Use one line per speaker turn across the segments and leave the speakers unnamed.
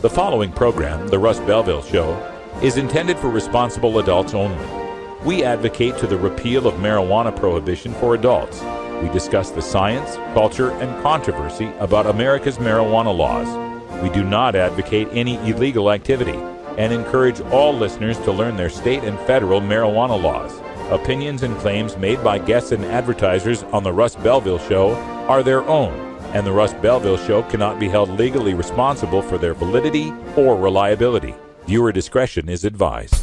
The following program, The Russ Belville Show, is intended for responsible adults only. We advocate to the repeal of marijuana prohibition for adults. We discuss the science, culture, and controversy about America's marijuana laws. We do not advocate any illegal activity and encourage all listeners to learn their state and federal marijuana laws. Opinions and claims made by guests and advertisers on The Russ Belville Show are their own, and The Russ Belville Show cannot be held legally responsible for their validity or reliability. Viewer discretion is advised.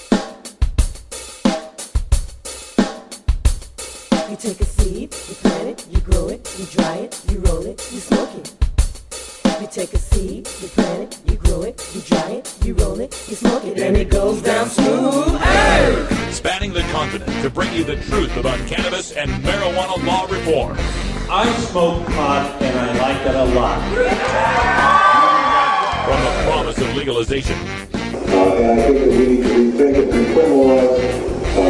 You take a seed, you plant it, you grow it, you dry it, you roll it, you smoke it. You take a seed, you plant it, you grow it, you dry it, you roll it, you smoke it, and it goes down smooth. Hey!
Spanning the continent to bring you the truth about cannabis and marijuana law reform.
I smoke pot and I like it a lot.
From the promise of legalization.
And I think that we need to rethink and decriminalize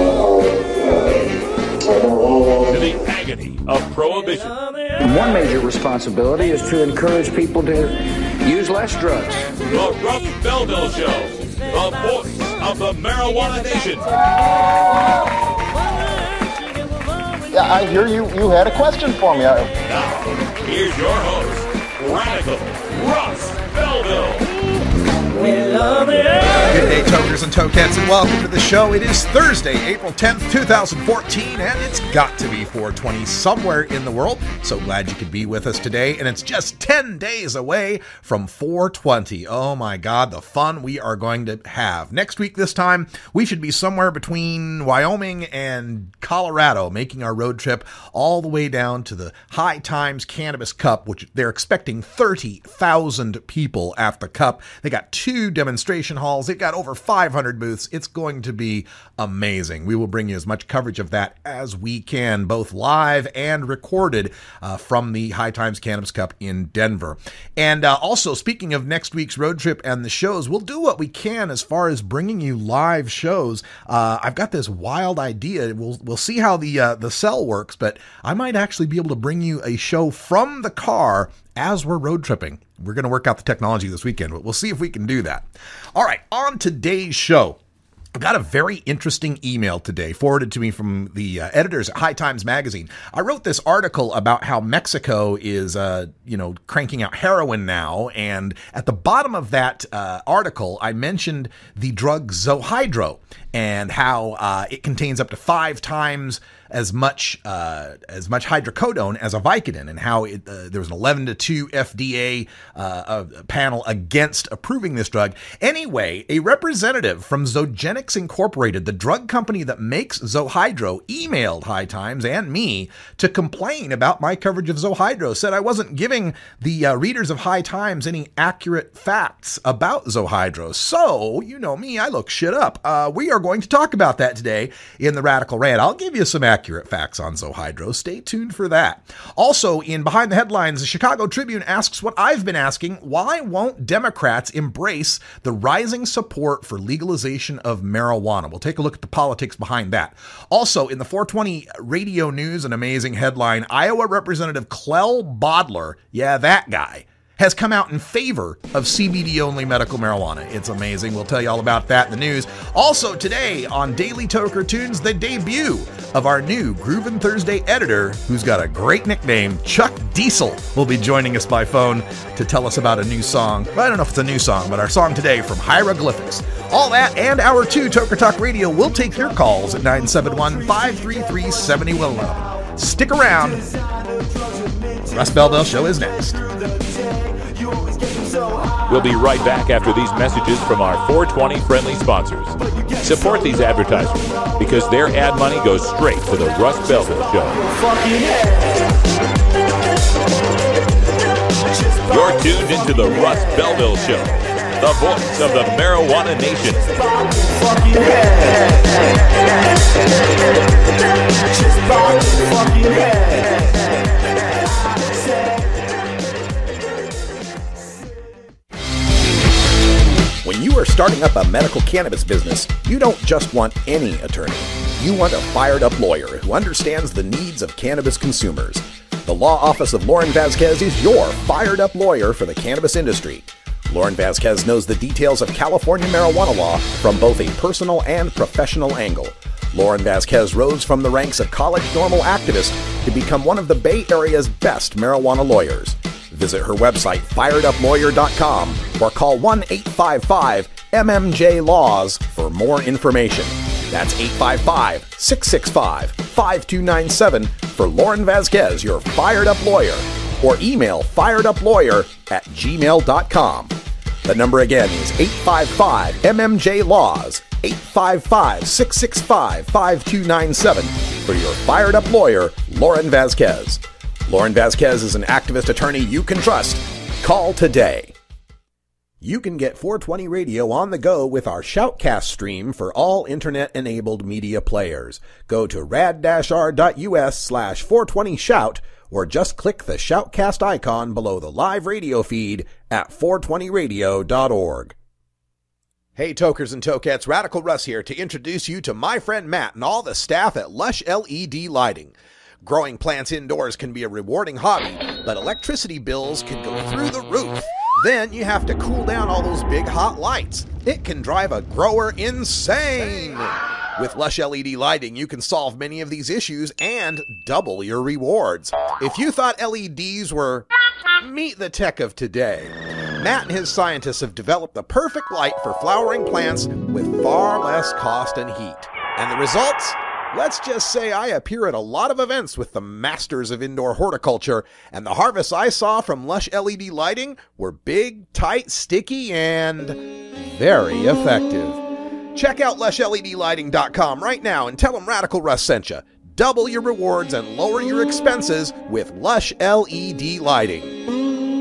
our marijuana laws.
To the agony of prohibition.
One major responsibility is to encourage people to use less drugs.
The Russ Belville Show, the voice of the marijuana nation.
Yeah, I hear you had a question for me.
Now, here's your host, Radical Russ Belville.
Good day, tokers and tokettes, and welcome to the show. It is Thursday, April 10th, 2014, and it's got to be 420 somewhere in the world. So glad you could be with us today, and it's just 10 days away from 420. Oh my God, the fun we are going to have. Next week this time, we should be somewhere between Wyoming and Colorado, making our road trip all the way down to the High Times Cannabis Cup, which they're expecting 30,000 people at the Cup. They got 2 demonstration halls. They've got over 500 booths. It's going to be amazing. We will bring you as much coverage of that as we can, both live and recorded from the High Times Cannabis Cup in Denver. And also, speaking of next week's road trip and the shows, we'll do what we can as far as bringing you live shows. I've got this wild idea. We'll see how the cell works, but I might actually be able to bring you a show from the car as we're road tripping. We're going to work out the technology this weekend, but we'll see if we can do that. All right, on today's show, I've got a very interesting email today forwarded to me from the editors at High Times Magazine. I wrote this article about how Mexico is, cranking out heroin now. And at the bottom of that article, I mentioned the drug Zohydro and how it contains up to 5 times as much hydrocodone as a Vicodin, and how there was an 11-2 FDA panel against approving this drug. Anyway, a representative from Zogenix Incorporated, the drug company that makes Zohydro, emailed High Times and me to complain about my coverage of Zohydro, said I wasn't giving the readers of High Times any accurate facts about Zohydro. So, you know me, I look shit up. We are going to talk about that today in the Radical Rant. I'll give you some accurate facts on Zohydro. Stay tuned for that. Also, in Behind the Headlines, the Chicago Tribune asks what I've been asking: why won't Democrats embrace the rising support for legalization of marijuana? We'll take a look at the politics behind that. Also, in the 420 radio news, an amazing headline: Iowa Representative Clell Bodler, yeah, that guy, has come out in favor of CBD-only medical marijuana. It's amazing. We'll tell you all about that in the news. Also today on Daily Toker Tunes, the debut of our new Groovin' Thursday editor, who's got a great nickname, Chuck Diesel, will be joining us by phone to tell us about a new song. Well, I don't know if it's a new song, but our song today from Hieroglyphics. All that and Hour 2 Toker Talk Radio will take your calls at 971-533-7111. Stick around. The Russ Belville Show is next.
We'll be right back after these messages from our 420 friendly sponsors. Support these advertisers because their ad money goes straight to the Russ Belville Show. You're tuned into the Russ Belville Show, the voice of the marijuana nation.
When you are starting up a medical cannabis business, you don't just want any attorney. You want a fired-up lawyer who understands the needs of cannabis consumers. The Law Office of Lauren Vasquez is your fired-up lawyer for the cannabis industry. Lauren Vasquez knows the details of California marijuana law from both a personal and professional angle. Lauren Vasquez rose from the ranks of college normal activist to become one of the Bay Area's best marijuana lawyers. Visit her website, fireduplawyer.com, or call 1-855-MMJ-LAWS for more information. That's 855-665-5297 for Lauren Vasquez, your Fired Up Lawyer, or email fireduplawyer@gmail.com. The number again is 855-MMJ-LAWS, 855-665-5297 for your Fired Up Lawyer, Lauren Vasquez. Lauren Vasquez is an activist attorney you can trust. Call today. You can get 420 Radio on the go with our Shoutcast stream for all internet-enabled media players. Go to rad-r.us/420shout or just click the Shoutcast icon below the live radio feed at 420radio.org. Hey tokers and tokettes, Radical Russ here to introduce you to my friend Matt and all the staff at Lush LED Lighting. Growing plants indoors can be a rewarding hobby, but electricity bills can go through the roof. Then you have to cool down all those big hot lights. It can drive a grower insane. With Lush LED Lighting, you can solve many of these issues and double your rewards. If you thought LEDs were meet the tech of today, Matt and his scientists have developed the perfect light for flowering plants with far less cost and heat. And the results? Let's just say I appear at a lot of events with the masters of indoor horticulture, and the harvests I saw from Lush LED Lighting were big, tight, sticky, and very effective. Check out lushledlighting.com right now and tell them Radical Russ sent you. Double your rewards and lower your expenses with Lush LED Lighting.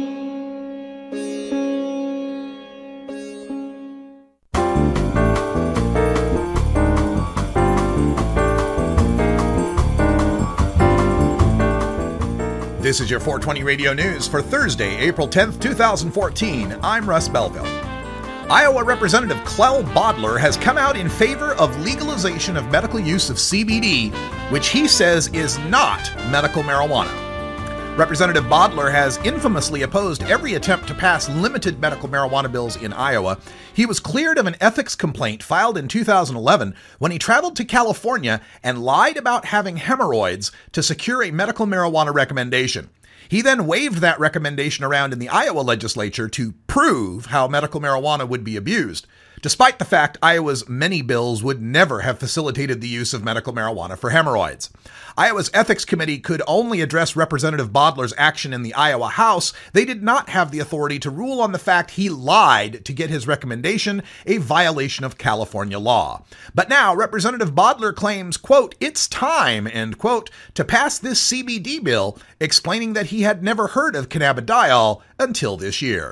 This is your 420 Radio News for Thursday, April 10th, 2014. I'm Russ Belville. Iowa Representative Clell Bodler has come out in favor of legalization of medical use of CBD, which he says is not medical marijuana. Representative Bodler has infamously opposed every attempt to pass limited medical marijuana bills in Iowa. He was cleared of an ethics complaint filed in 2011 when he traveled to California and lied about having hemorrhoids to secure a medical marijuana recommendation. He then waved that recommendation around in the Iowa legislature to prove how medical marijuana would be abused, despite the fact Iowa's many bills would never have facilitated the use of medical marijuana for hemorrhoids. Iowa's Ethics Committee could only address Representative Bodler's action in the Iowa House. They did not have the authority to rule on the fact he lied to get his recommendation, a violation of California law. But now Representative Bodler claims, quote, "it's time," end quote, to pass this CBD bill, explaining that he had never heard of cannabidiol until this year.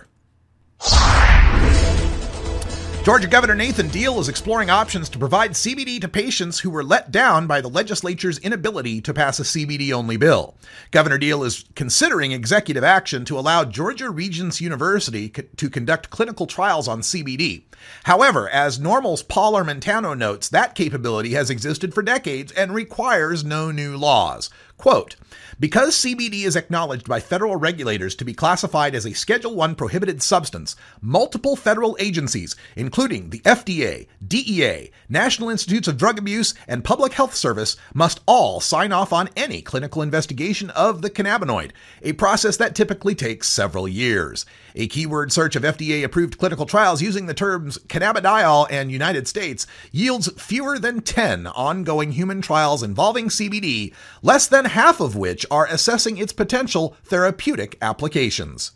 Georgia Governor Nathan Deal is exploring options to provide CBD to patients who were let down by the legislature's inability to pass a CBD-only bill. Governor Deal is considering executive action to allow Georgia Regents University to conduct clinical trials on CBD. However, as Normal's Paul Armentano notes, that capability has existed for decades and requires no new laws. Quote, "Because CBD is acknowledged by federal regulators to be classified as a Schedule I prohibited substance, multiple federal agencies, including the FDA, DEA, National Institutes of Drug Abuse, and Public Health Service, must all sign off on any clinical investigation of the cannabinoid, a process that typically takes several years. A keyword search of FDA-approved clinical trials using the terms cannabidiol and United States yields fewer than 10 ongoing human trials involving CBD, less than half of which are assessing its potential therapeutic applications."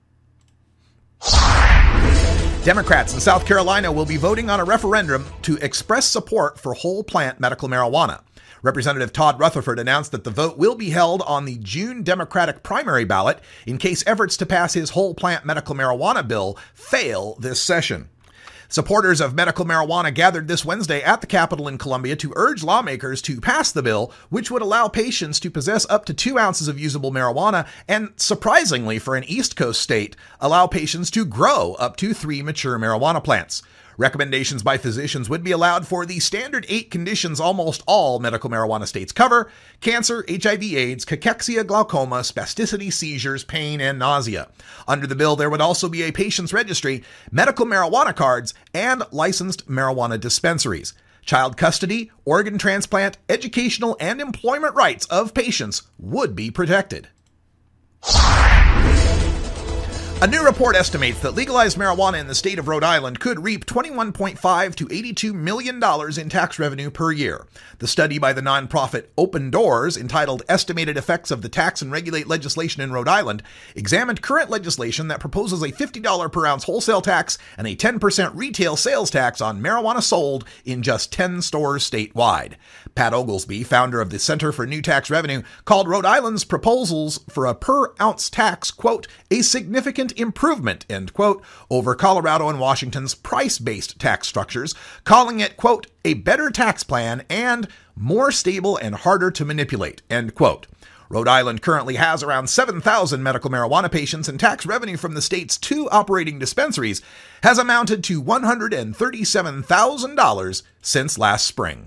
Democrats in South Carolina will be voting on a referendum to express support for whole plant medical marijuana. Representative Todd Rutherford announced that the vote will be held on the June Democratic primary ballot in case efforts to pass his whole plant medical marijuana bill fail this session. Supporters of medical marijuana gathered this Wednesday at the Capitol in Columbia to urge lawmakers to pass the bill, which would allow patients to possess up to 2 ounces of usable marijuana and, surprisingly for an East Coast state, allow patients to grow up to 3 mature marijuana plants. Recommendations by physicians would be allowed for the standard 8 conditions almost all medical marijuana states cover: cancer, HIV/AIDS, cachexia, glaucoma, spasticity, seizures, pain, and nausea. Under the bill, there would also be a patient's registry, medical marijuana cards, and licensed marijuana dispensaries. Child custody, organ transplant, educational, and employment rights of patients would be protected. A new report estimates that legalized marijuana in the state of Rhode Island could reap $21.5 to $82 million in tax revenue per year. The study by the nonprofit Open Doors, entitled Estimated Effects of the Tax and Regulate Legislation in Rhode Island, examined current legislation that proposes a $50 per ounce wholesale tax and a 10% retail sales tax on marijuana sold in just 10 stores statewide. Pat Oglesby, founder of the Center for New Tax Revenue, called Rhode Island's proposals for a per ounce tax, quote, a significant improvement, end quote, over Colorado and Washington's price-based tax structures, calling it, quote, a better tax plan and more stable and harder to manipulate, end quote. Rhode Island currently has around 7,000 medical marijuana patients, and tax revenue from the state's 2 operating dispensaries has amounted to $137,000 since last spring.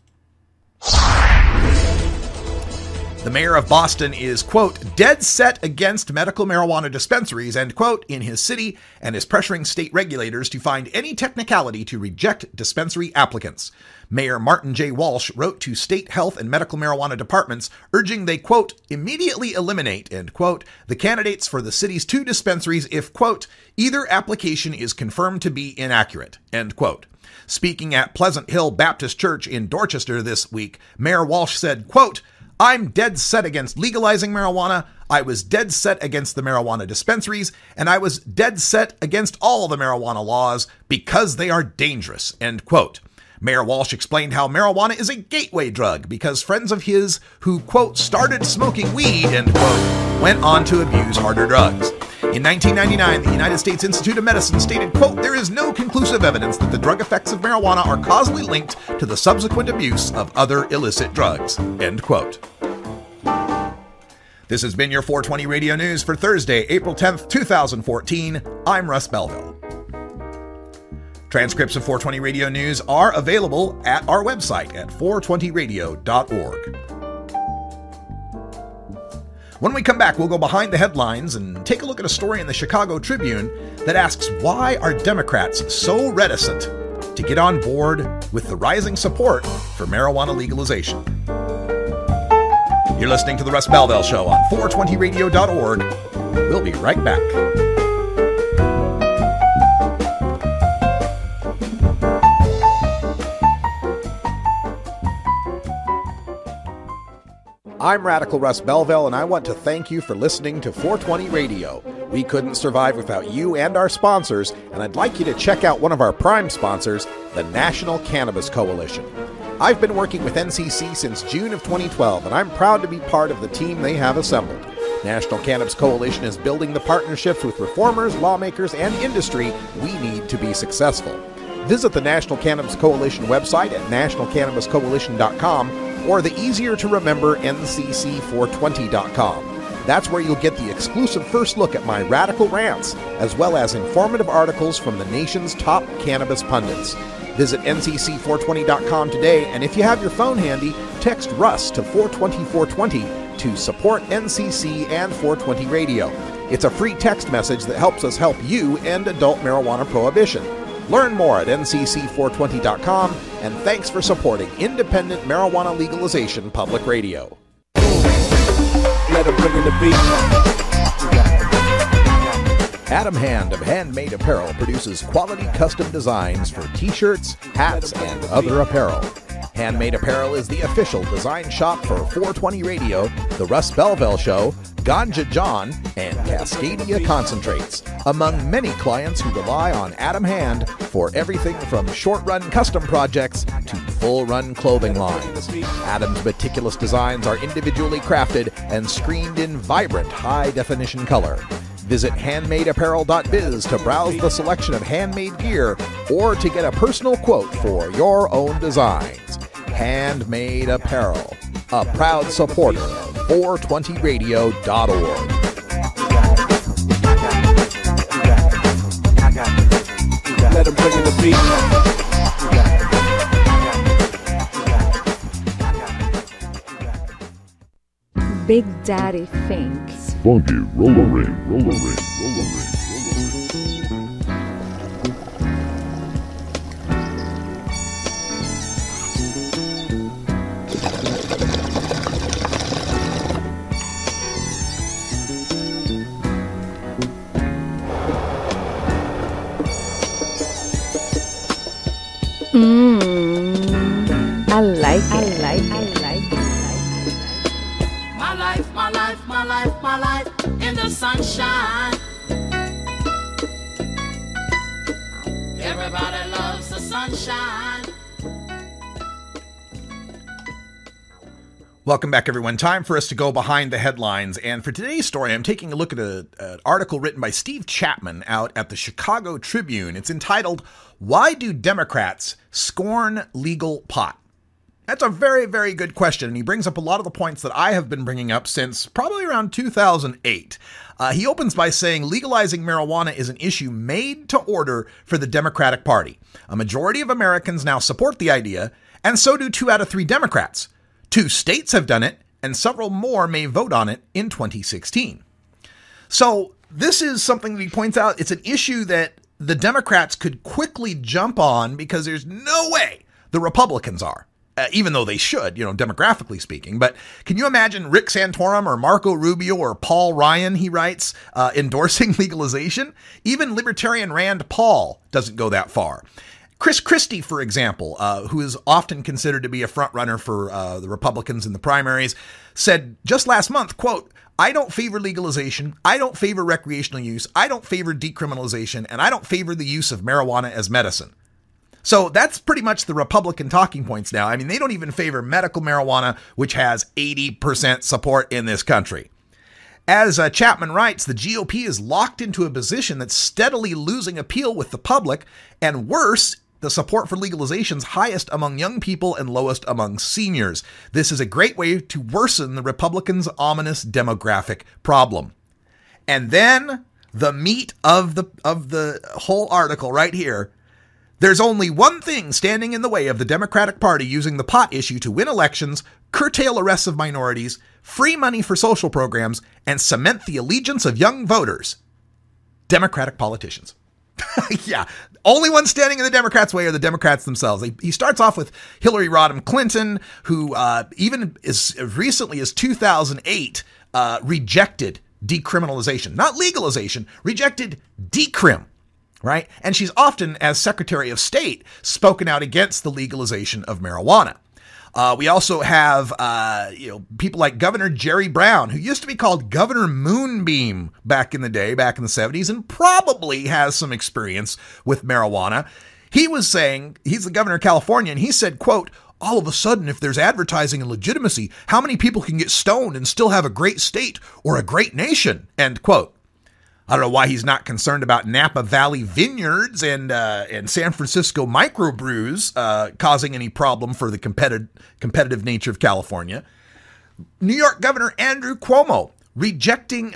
The mayor of Boston is, quote, dead set against medical marijuana dispensaries, end quote, in his city, and is pressuring state regulators to find any technicality to reject dispensary applicants. Mayor Martin J. Walsh wrote to state health and medical marijuana departments urging they, quote, immediately eliminate, end quote, the candidates for the city's 2 dispensaries if, quote, either application is confirmed to be inaccurate, end quote. Speaking at Pleasant Hill Baptist Church in Dorchester this week, Mayor Walsh said, quote, I'm dead set against legalizing marijuana. I was dead set against the marijuana dispensaries, and I was dead set against all the marijuana laws because they are dangerous, end quote. Mayor Walsh explained how marijuana is a gateway drug because friends of his who, quote, started smoking weed, end quote, went on to abuse harder drugs. In 1999, the United States Institute of Medicine stated, quote, there is no conclusive evidence that the drug effects of marijuana are causally linked to the subsequent abuse of other illicit drugs, end quote. This has been your 420 Radio News for Thursday, April 10th, 2014. I'm Russ Belville. Transcripts of 420 Radio News are available at our website at 420radio.org. When we come back, we'll go behind the headlines and take a look at a story in the Chicago Tribune that asks, why are Democrats so reticent to get on board with the rising support for marijuana legalization? You're listening to The Russ Belville Show on 420radio.org. We'll be right back.
I'm Radical Russ Belville, and I want to thank you for listening to 420 Radio. We couldn't survive without you and our sponsors, and I'd like you to check out one of our prime sponsors, the National Cannabis Coalition. I've been working with NCC since June of 2012, and I'm proud to be part of the team they have assembled. National Cannabis Coalition is building the partnerships with reformers, lawmakers, and industry we need to be successful. Visit the National Cannabis Coalition website at nationalcannabiscoalition.com or the easier-to-remember ncc420.com. That's where you'll get the exclusive first look at my radical rants, as well as informative articles from the nation's top cannabis pundits. Visit ncc420.com today, and if you have your phone handy, text Russ to 420-420 to support NCC and 420 Radio. It's a free text message that helps us help you end adult marijuana prohibition. Learn more at ncc420.com, and thanks for supporting independent marijuana legalization public radio.
Let him bring in the beat.
Adam Hand of Handmade Apparel produces quality custom designs for t-shirts, hats, and other apparel. Handmade Apparel is the official design shop for 420 Radio, The Russ Belville Show, Ganja John, and Cascadia Concentrates, among many clients who rely on Adam Hand for everything from short-run custom projects to full-run clothing lines. Adam's meticulous designs are individually crafted and screened in vibrant, high-definition color. Visit handmadeapparel.biz to browse the selection of handmade gear or to get a personal quote for your own designs. Handmade Apparel, a proud supporter of 420radio.org.
Let him bring in the beat.
Big Daddy thinks.
Funky roller ring, roller ring, roller ring, roller ring.
I like it.
My life in the sunshine. Everybody loves the sunshine.
Welcome back, everyone. Time for us to go behind the headlines. And for today's story, I'm taking a look at an article written by Steve Chapman out at the Chicago Tribune. It's entitled, "Why Do Democrats Scorn Legal Pot?" That's a very, very good question, and he brings up a lot of the points that I have been bringing up since probably around 2008. He opens by saying legalizing marijuana is an issue made to order for the Democratic Party. A majority of Americans now support the idea, and so do 2 out of 3 Democrats. 2 states have done it, and several more may vote on it in 2016. So this is something that he points out. It's an issue that the Democrats could quickly jump on because there's no way the Republicans are. Even though they should, demographically speaking. But can you imagine Rick Santorum or Marco Rubio or Paul Ryan, he writes, endorsing legalization? Even Libertarian Rand Paul doesn't go that far. Chris Christie, for example, who is often considered to be a frontrunner for the Republicans in the primaries, said just last month, quote, "I don't favor legalization. I don't favor recreational use. I don't favor decriminalization. And I don't favor the use of marijuana as medicine." So that's pretty much the Republican talking points now. I mean, they don't even favor medical marijuana, which has 80% support in this country. As Chapman writes, the GOP is locked into a position that's steadily losing appeal with the public, and worse, the support for legalization is highest among young people and lowest among seniors. This is a great way to worsen the Republicans' ominous demographic problem. And then the meat of the whole article right here. There's only one thing standing in the way of the Democratic Party using the pot issue to win elections, curtail arrests of minorities, free money for social programs, and cement the allegiance of young voters. Democratic politicians. Yeah, only one standing in the Democrats' way are the Democrats themselves. He starts off with Hillary Rodham Clinton, who even as recently as 2008 rejected decriminalization, not legalization, rejected decrim. Right? And she's often, as Secretary of State, spoken out against the legalization of marijuana. We also have, people like Governor Jerry Brown, who used to be called Governor Moonbeam back in the day, back in the 70s, and probably has some experience with marijuana. He was saying, he's the governor of California, and he said, quote, "All of a sudden, if there's advertising and legitimacy, how many people can get stoned and still have a great state or a great nation?" End quote. I don't know why he's not concerned about Napa Valley vineyards and San Francisco microbrews causing any problem for the competitive nature of California. New York Governor Andrew Cuomo rejecting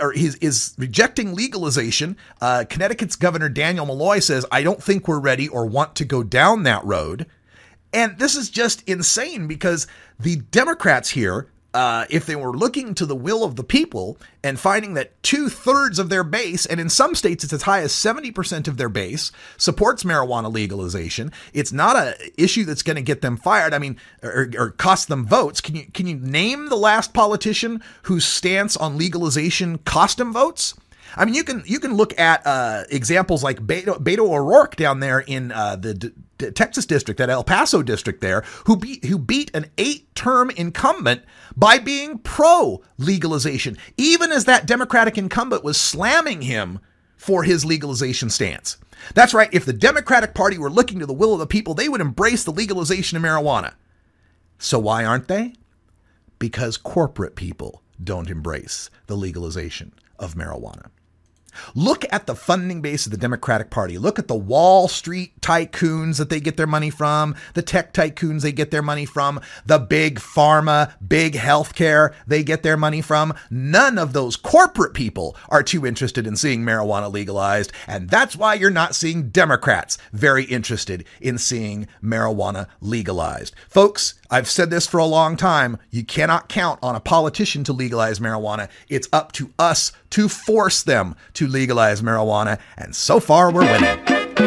legalization. Connecticut's Governor Daniel Malloy says, "I don't think we're ready or want to go down that road." And this is just insane because the Democrats here, if they were looking to the will of the people and finding that 2/3 of their base, and in some states it's as high as 70% of their base, supports marijuana legalization, it's not an issue that's going to get them fired. I mean, or cost them votes. Can you name the last politician whose stance on legalization cost them votes? I mean, you can look at examples like Beto O'Rourke down there in the Texas district, that El Paso district there, who beat an 8-term incumbent by being pro-legalization, even as that Democratic incumbent was slamming him for his legalization stance. That's right. If the Democratic Party were looking to the will of the people, they would embrace the legalization of marijuana. So why aren't they? Because corporate people don't embrace the legalization of marijuana. Look at the funding base of the Democratic Party. Look at the Wall Street tycoons that they get their money from, the tech tycoons they get their money from, the big pharma, big healthcare they get their money from. None of those corporate people are too interested in seeing marijuana legalized, and that's why you're not seeing Democrats very interested in seeing marijuana legalized. Folks, I've said this for a long time. You cannot count on a politician to legalize marijuana. It's up to us to force them to legalize marijuana. And so far, we're winning.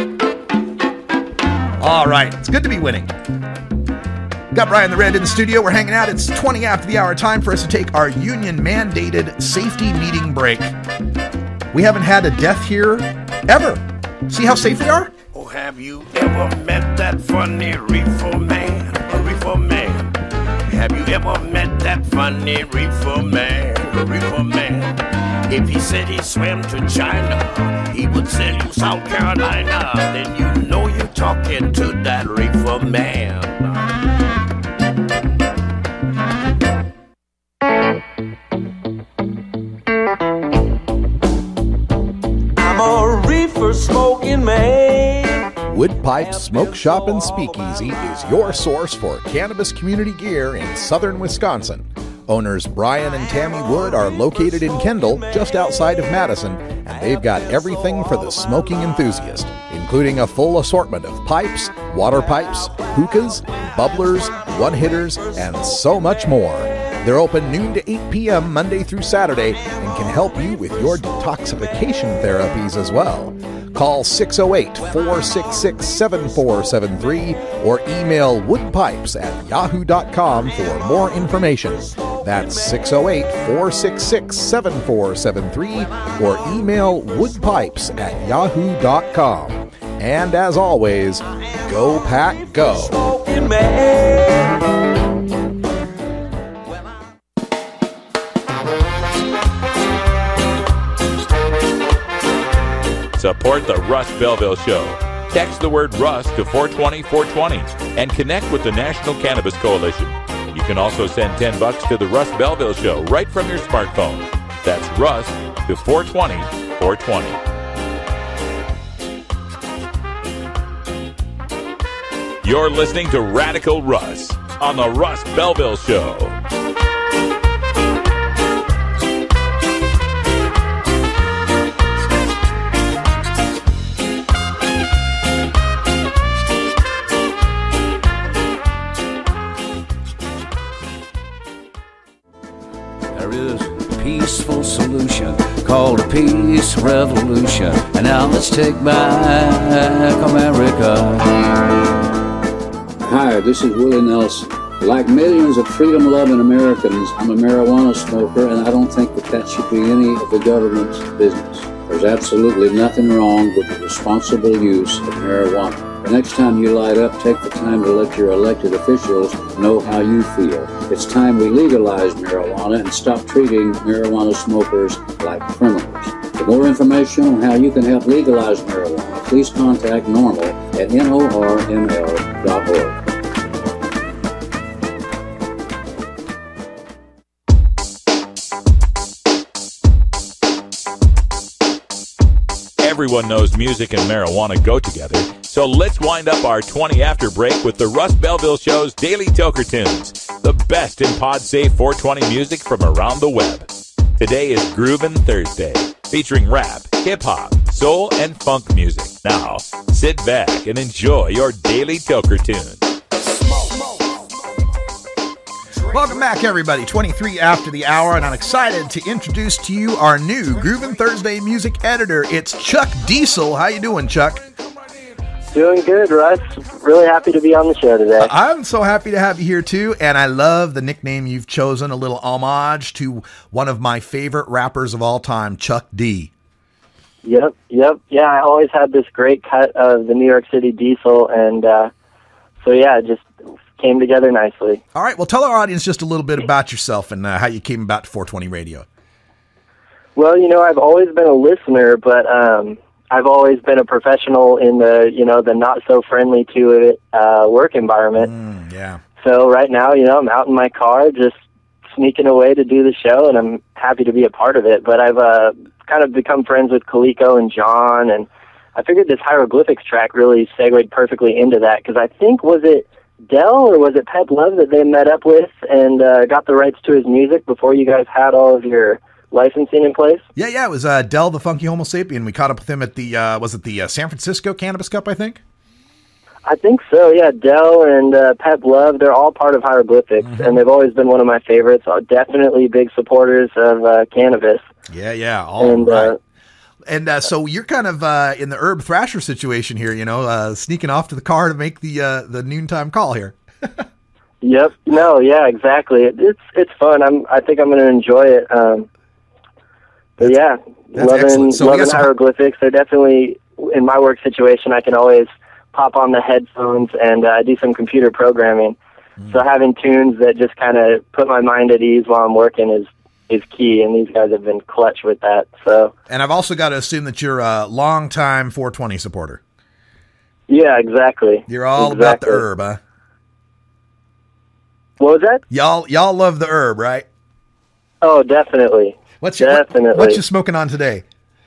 All right. It's good to be winning. Got Brian the Red in the studio. We're hanging out. It's 20 after the hour. Time for us to take our union-mandated safety meeting break. We haven't had a death here ever. See how safe we are?
Oh, have you ever met that funny reefer man? A reefer man. Have you ever met that funny reefer man? A reefer man. If he said he swam to China, he would sell you South Carolina. Then you know you're talking to that reefer man.
I'm a reefer smoking man.
Wood Pipe Smoke Shop and Speakeasy is your source for cannabis community gear in southern Wisconsin. Owners Brian and Tammy Wood are located in Kendall, just outside of Madison, and they've got everything for the smoking enthusiast, including a full assortment of pipes, water pipes, hookahs, bubblers, one-hitters, and so much more. They're open noon to 8 p.m. Monday through Saturday and can help you with your detoxification therapies as well. Call 608-466-7473 or email woodpipes@yahoo.com for more information. That's 608-466-7473 or email woodpipes@yahoo.com. And as always, go Pack Go.
Support the Russ Belville Show. Text the word Russ to 420-420 and connect with the National Cannabis Coalition. You can also send $10 to the Russ Belville Show right from your smartphone. That's Russ to 420-420. You're listening to Radical Russ on the Russ Belville Show.
Peaceful solution called a peace revolution, and now let's take back America.
Hi, this is Willie Nelson. Like millions of freedom-loving Americans, I'm a marijuana smoker, and I don't think that should be any of the government's business. There's absolutely nothing wrong with the responsible use of marijuana. The next time you light up, take the time to let your elected officials know how you feel. It's time we legalize marijuana and stop treating marijuana smokers like criminals. For more information on how you can help legalize marijuana, please contact NORML at norml.org.
Everyone knows music and marijuana go together, so let's wind up our 20 after break with the Russ Belville Show's Daily Toker Tunes, the best in pod-safe 420 music from around the web. Today is Groovin' Thursday, featuring rap, hip-hop, soul, and funk music. Now, sit back and enjoy your Daily Toker Tunes.
Welcome back, everybody. 23 after the hour, and I'm excited to introduce to you our new Groovin' Thursday music editor. It's Chuck Diesel. How you doing, Chuck?
Doing good, Russ. Really happy to be on the show today.
I'm so happy to have you here, too, and I love the nickname you've chosen, a little homage to one of my favorite rappers of all time, Chuck D.
Yep. Yeah, I always had this great cut of the New York City Diesel, and it just came together nicely.
All right, well, tell our audience just a little bit about yourself and how you came about to 420 Radio.
Well, I've always been a listener, but I've always been a professional in the, the not so friendly to it work environment.
Yeah.
So right now, I'm out in my car just sneaking away to do the show, and I'm happy to be a part of it. But I've kind of become friends with Coleco and John, and I figured this hieroglyphics track really segued perfectly into that, because I think, was it Dell or was it Pep Love that they met up with and got the rights to his music before you guys had all of your licensing in place?
Yeah, it was Dell the Funky Homo Sapien. We caught up with him at the, was it the San Francisco Cannabis Cup, I think?
I think so, yeah. Dell and Pep Love, they're all part of Hieroglyphics, and they've always been one of my favorites. Definitely big supporters of Cannabis.
Yeah, all right. And so you're kind of in the Herb Thrasher situation here, sneaking off to the car to make the noontime call here.
Yep. No, yeah, exactly. It's fun. I think I'm going to enjoy it. But yeah, loving Hieroglyphics. They're definitely, in my work situation, I can always pop on the headphones and do some computer programming. So having tunes that just kind of put my mind at ease while I'm working is key, and these guys have been clutch with that. So,
and I've also got to assume that you're a long-time 420 supporter.
Yeah, exactly.
You're all about the herb, huh?
What was that?
Y'all love the herb, right?
Oh, definitely.
What you smoking on today?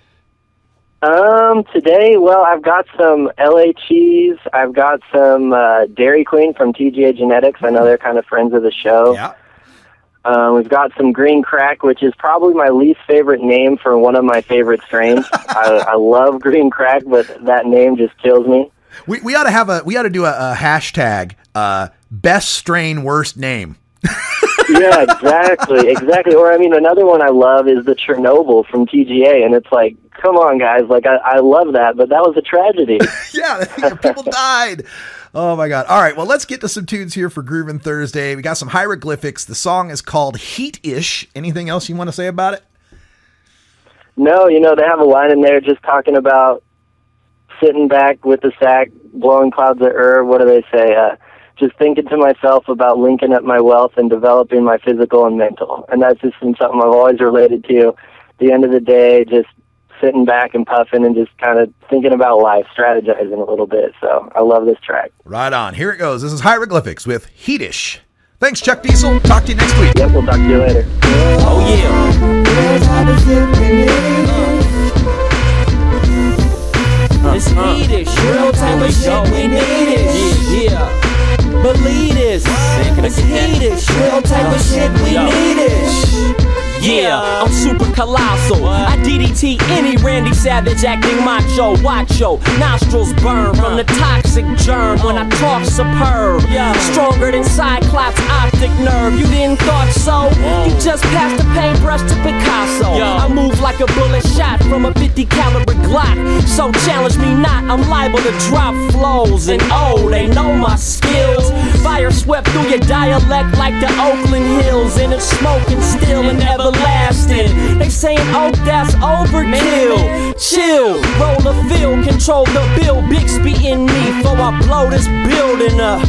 Today, well, I've got some LA cheese. I've got some Dairy Queen from TGA Genetics. I know they're kind of friends of the show.
Yeah.
We've got some Green Crack, which is probably my least favorite name for one of my favorite strains. I love Green Crack, but that name just kills me.
We ought to do a hashtag best strain worst name.
Yeah, exactly. Or another one I love is the Chernobyl from TGA, and it's like, come on, guys, like I love that, but that was a tragedy.
Yeah, people died. Oh my God. All right, well, let's get to some tunes here for Groovin' Thursday. We got some Hieroglyphics. The song is called Heat-ish. Anything else you want to say about it?
No, they have a line in there just talking about sitting back with the sack, blowing clouds of herb. What do they say? Just thinking to myself about linking up my wealth and developing my physical and mental. And that's just something I've always related to. At the end of the day, just sitting back and puffing and just kind of thinking about life, strategizing a little bit. So I love this track.
Right on. Here it goes. This is Hieroglyphics with Heat-ish. Thanks, Chuck Diesel. Talk to you next week.
Yep, we'll talk to you later.
Oh, yeah. It's heat-ish. Real type of shit we need it. Yeah. Believe this. It's heat-ish. Real type of shit we need it. Yeah, I'm super colossal. I DDT any Randy Savage acting macho. Watch yo, nostrils burn from the toxic germ when I talk superb. Stronger than Cyclops' optic nerve. You didn't thought so? You just passed the paintbrush to Picasso. I move like a bullet shot from a 50 caliber Glock. So challenge me not, I'm liable to drop flows. And oh, they know my skills. Fire swept through your dialect like the Oakland Hills. And it's smoking still and everlasting. They saying, oh, that's overkill. Chill, roll a fill, control the bill. Bixby in me before I blow this building up.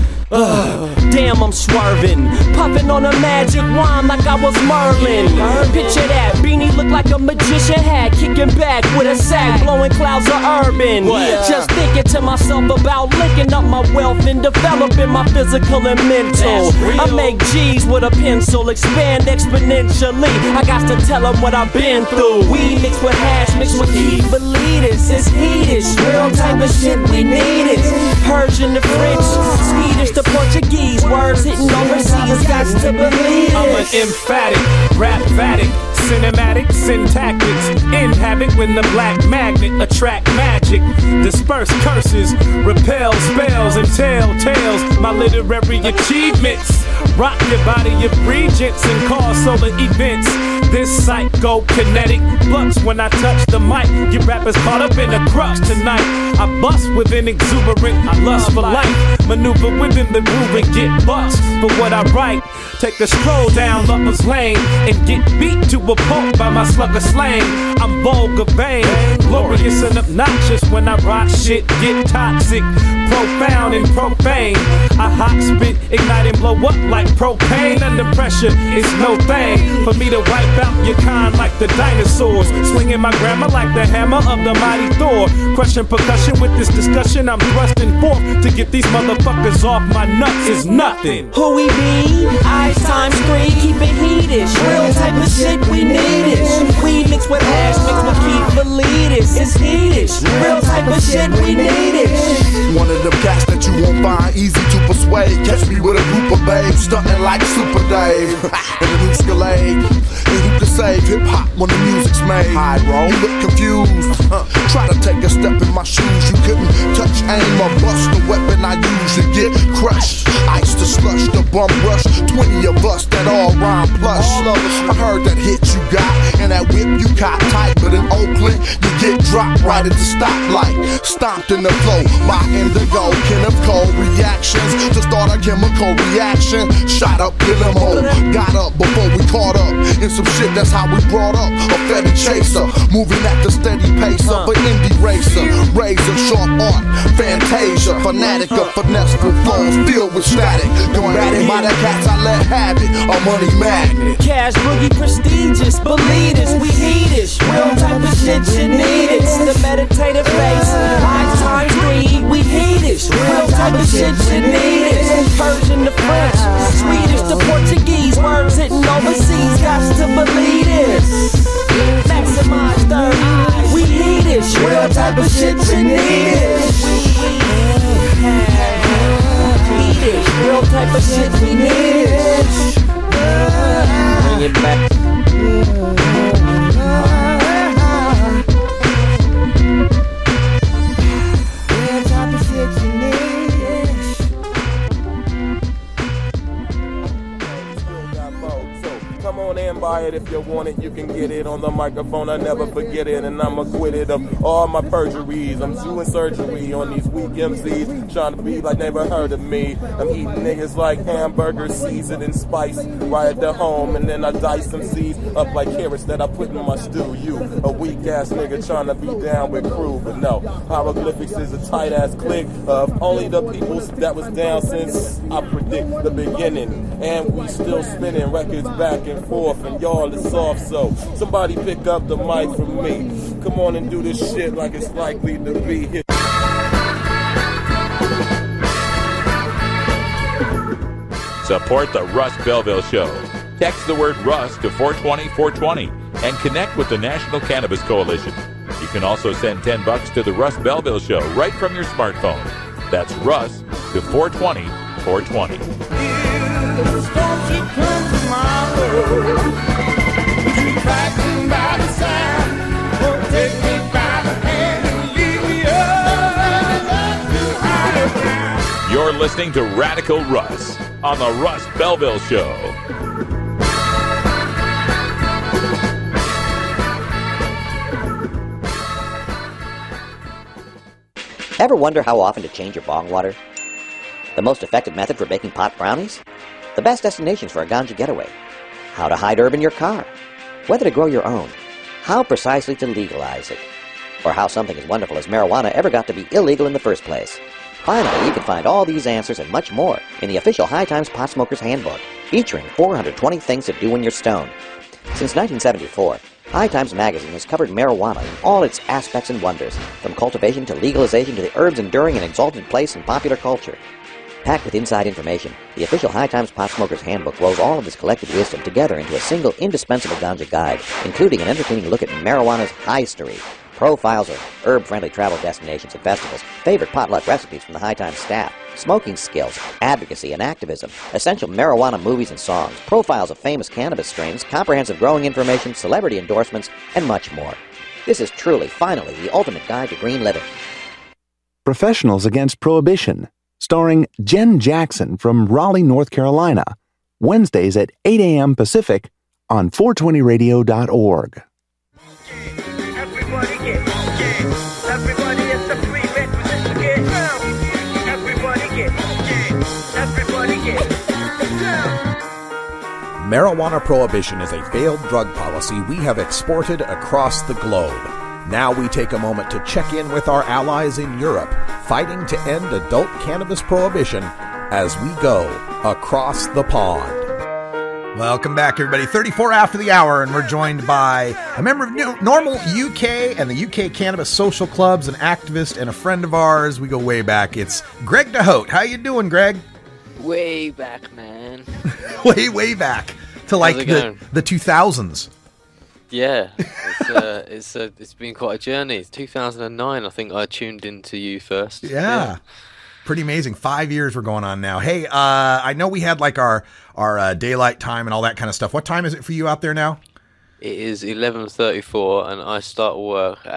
Damn, I'm swerving, puffing on a magic wand like I was Merlin. Picture that, beanie look like a magician hat, kicking back with a sack, blowing clouds of urban. Just thinking to myself about linking up my wealth and developing my physical and mental. I make G's with a pencil, expand exponentially. I got to tell them what I've been through. Weed mixed with hash, mixed with heat. Believe this, it's heat-ish, real type of shit we need it. Persian to French, Swedish to Portuguese, words hitting overseas, got to believe it.
I'm an emphatic, rap-fatic, cinematic, syntactics, in havoc when the black magnet attract magic, disperse curses, repel spells and tell tales, my literary achievements, rock your body of regents and cause solar events. This psychokinetic blunts when I touch the mic. You rappers caught up in a crux tonight. I bust with an exuberant, I lust for life. Maneuver within the groove and get bust for what I write. Take a stroll down Lover's Lane and get beat to a pulp by my slugger slang. I'm vulgar vain, glorious and obnoxious when I rock shit, get toxic, profound and profane. I hot spit, ignite and blow up like propane. Under pressure, it's no thing for me to wipe out your kind like the dinosaurs. Swinging my grammar like the hammer of the mighty Thor. Crushing percussion with this discussion I'm thrusting forth to get these motherfuckers off my nuts is nothing.
Who we be? Ice times 3, keep it heatish. Real type of shit we need it. Weed mixed with hash, mixed with keep believe this. It's heatish. Real type of shit we need it.
One of them cats that you won't find easy to persuade. Catch me with a group of babes stunting like Super Dave in a new Escalade. And who can save hip-hop when the music's made? You look confused, try to take a step in my shoes. You couldn't touch aim or bust the weapon I use to get crushed. Ice to slush, the bum rush. 20 of us that all rhyme plush. I heard that hit you got and that whip you caught tight, but in Oakland you get dropped right at the stoplight. Stomped in the flow by Indigo. Kenneth Cole reactions to start a chemical reaction. Shot up the limo, got up before we caught up in some shit. That's how we brought up a Fetty chaser, moving at the steady pace of an indie racer. Razor sharp art, Fantasia, fanatic of finesseful flows filled with static. Combated by the cats I let have it, a money magnet.
Cash boogie prestigious, believe this, we heat it. Real type of shit you need it. The meditative face, high times greed, we heat it. Real type of shit you need it. Persian to French, Swedish to Portuguese, words hitting overseas, got to believe this. Maximize third eye, we heat it. Real type of shit you need it. Real type of shit we need it. Bring it back. Real type of shit you need it.
Come on and buy it if you want it, you can get it on the microphone. I never forget it, and I'm acquitted of all my perjuries. I'm doing surgery on these weak MCs, trying to be like never heard of me. I'm eating niggas like hamburgers, seasoned and spiced right at the home, and then I dice some seeds up like carrots that I put in my stew. You, a weak ass nigga trying to be down with crew, but no, Hieroglyphics is a tight ass clique of only the people that was down since I predict the beginning, and we still spinning records back and forth, and y'all is soft, so somebody pick up the mic from me. Come on and do this shit like it's likely to be hit.
Support the Russ Belville Show. Text the word Russ to 420-420 and connect with the National Cannabis Coalition. You can also send $10 to the Russ Belville Show right from your smartphone. That's Russ to 420-420. You're listening to Radical Russ on the Russ Belville Show.
Ever wonder how often to change your bong water? The most effective method for baking pot brownies? The best destinations for a ganja getaway? How to hide herb in your car? Whether to grow your own? How precisely to legalize it? Or how something as wonderful as marijuana ever got to be illegal in the first place? Finally, you can find all these answers and much more in the official High Times Pot Smoker's Handbook, featuring 420 things to do when you're stoned. Since 1974, High Times magazine has covered marijuana in all its aspects and wonders, from cultivation to legalization to the herb's enduring and exalted place in popular culture. Packed with inside information, the official High Times Pot Smoker's Handbook rolls all of this collected wisdom together into a single indispensable ganja guide, including an entertaining look at marijuana's history, profiles of herb-friendly travel destinations and festivals, favorite potluck recipes from the High Times staff, smoking skills, advocacy and activism, essential marijuana movies and songs, profiles of famous cannabis strains, comprehensive growing information, celebrity endorsements, and much more. This is truly, finally, the ultimate guide to green living.
Professionals Against Prohibition, starring Jen Jackson from Raleigh, North Carolina, Wednesdays at 8 a.m. Pacific on 420radio.org.
Marijuana prohibition is a failed drug policy we have exported across the globe. Now we take a moment to check in with our allies in Europe, fighting to end adult cannabis prohibition as we go across the pond.
Welcome back, everybody. 34 after the hour, and we're joined by a member of Normal UK and the UK Cannabis Social Clubs, an activist and a friend of ours. We go way back. It's Greg DeHote. How you doing, Greg?
Way back, man.
way back to like the 2000s.
Yeah, it's been quite a journey. It's 2009, I think I tuned into you first.
Yeah. Pretty amazing. 5 years we're going on now. Hey, I know we had like our daylight time and all that kind of stuff. What time is it for you out there now?
It is 11:34, and I start work at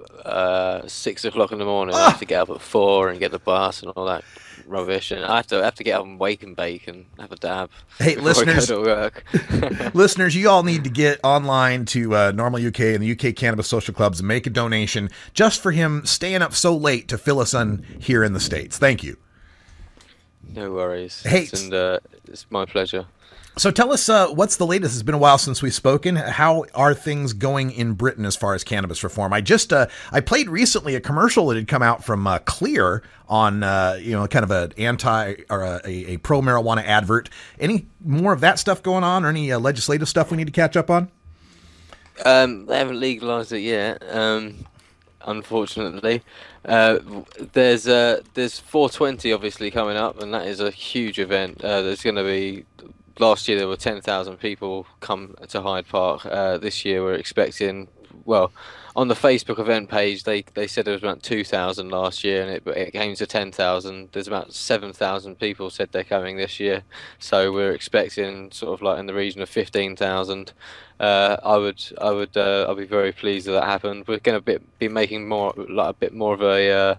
6 o'clock in the morning. I have to get up at 4 and get the bus and all that rubbish, and I have to get up and wake and bake and have a dab.
Hey, listeners,
I go to work.
listeners, you all need to get online to Normal UK and the UK Cannabis Social Clubs and make a donation just for him staying up so late to fill us in here in the States. Thank you.
No worries.
Hey,
it's my pleasure.
So tell us, what's the latest? It's been a while since we've spoken. How are things going in Britain as far as cannabis reform? I played recently a commercial that had come out from Clear on, kind of an anti or a pro marijuana advert. Any more of that stuff going on, or any legislative stuff we need to catch up on?
They haven't legalized it yet, unfortunately. There's 420 obviously coming up, and that is a huge event. There's going to be. Last year there were 10,000 people come to Hyde Park. This year we're expecting, well, on the Facebook event page they said there was about 2,000 last year, and it came to 10,000. There's about 7,000 people said they're coming this year, so we're expecting sort of like in the region of 15,000. I'll be very pleased if that happened. We're going to be making a bit more of a